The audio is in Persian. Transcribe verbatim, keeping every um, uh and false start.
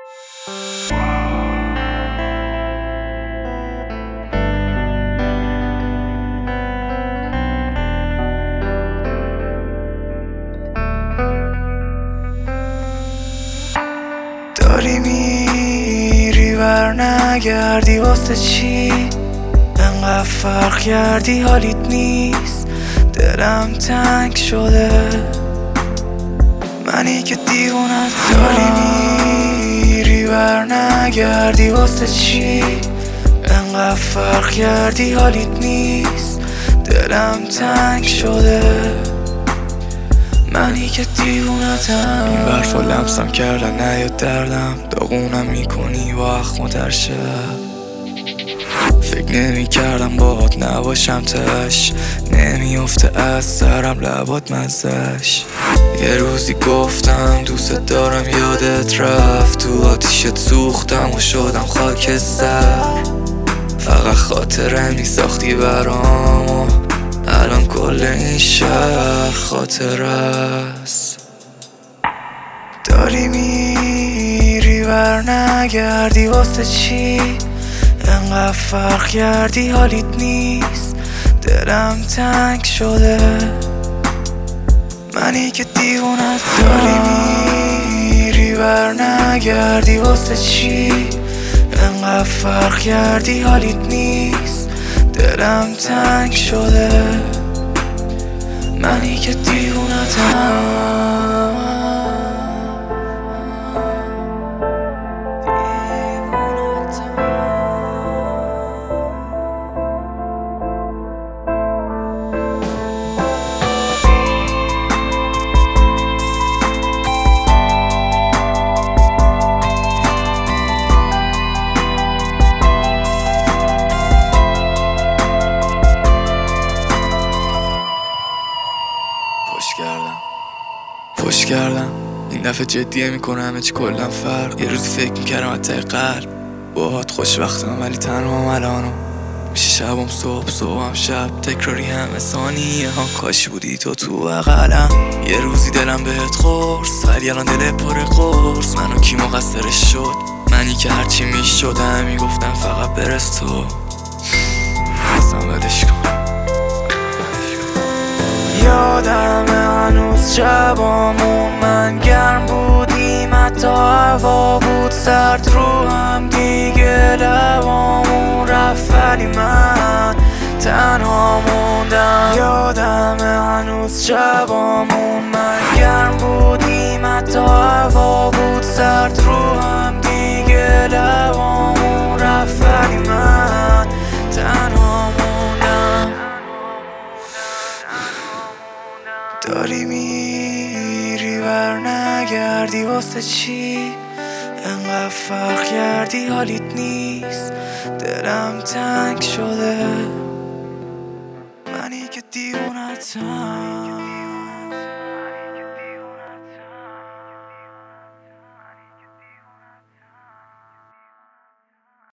داری میری ور نگردی واسه چی؟ انقدر فرق کردی حالیت نیست، دلم تنگ شده. منی که دیوونت داری میری ور نگردی واسه چی؟ انقدر فرق کردی حالیت نیست، دلم تنگ شده. منی که دیوونتم این برفا لمسم کردن نیاد دردم، داغونم میکنی با اخم و ترشه. فکر نمی کردم باهات نباشم تش، نمیافته از سرم لبات مزش. یه روزی گفتم دوست دارم یادت رفت، تو آتیشت سوختم و شدم خاکستر. فقط خاطره می ساختی برام و الان کل این شهر خاطر است. داری میری ور نگردی واسه چی؟ انقدر فرق کردی حالیت نیست، دلم تنگ شده. منی که دیوونت داری میری ور نگردی واسه چی؟ انقدر فرق کردی حالیت نیست، دلم تنگ شده. منی که دیوونتم پشت کردم پشت کردم این دفعه جدیه میکنم همه چی کلم فرق. یه روزی فکر میکردم حتی قلب باهات خوشبختم، ولی تنها هم الانم. میشه شبم صبح صبحم شب، تکراری همه ثانیه ها. کاش بودی تو تو بغلم، یه روزی دلم بهت خورس، ولی الان دل پر قرص. منو کی مقصرش شد؟ منی که هرچی میشدم میگفتم فقط برس تو. اصلا ولش کن. یادمه هنوز شبامون من گرم بودیم، حتی هوا بود سرد رو هم دیگه. لبامون رفت ولی من تنها موندم. یادمه هنوز شبامون من گرم بودیم، حتی هوا بود سرد رو هم دیگه. لبامون رفت ولی من تنها موندم. داری میری ور نگردی واسه چی؟ انقدر فرق کردی حالیت نیست، دلم تنگ شده. منی که دیوونتم.